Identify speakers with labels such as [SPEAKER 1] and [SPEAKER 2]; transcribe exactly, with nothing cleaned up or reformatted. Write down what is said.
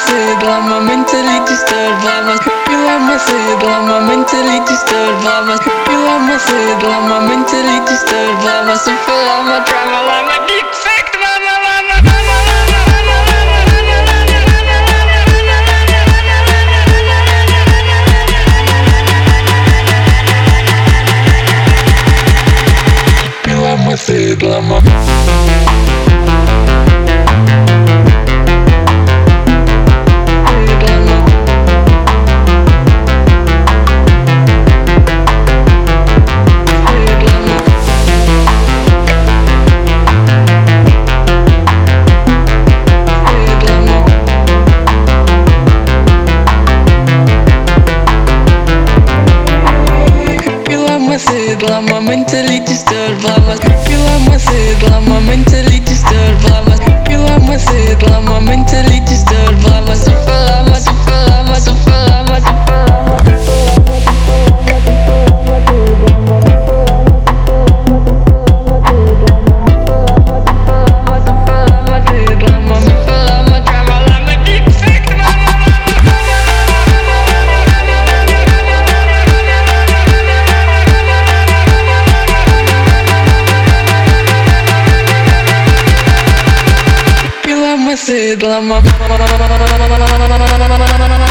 [SPEAKER 1] sad, lama mentally disturbed, lama you lama sad, lama mentally disturbed, lama you lama sad, lama mentally disturbed, lama super lama drama, lama defect, lama lama lama lama sad, lama sad, lama mentally disturbed, lama you lama sad, lama mentally disturbed, lama you lama sad, lama mentally disturbed, lama super lama super lama super lama super sad, lama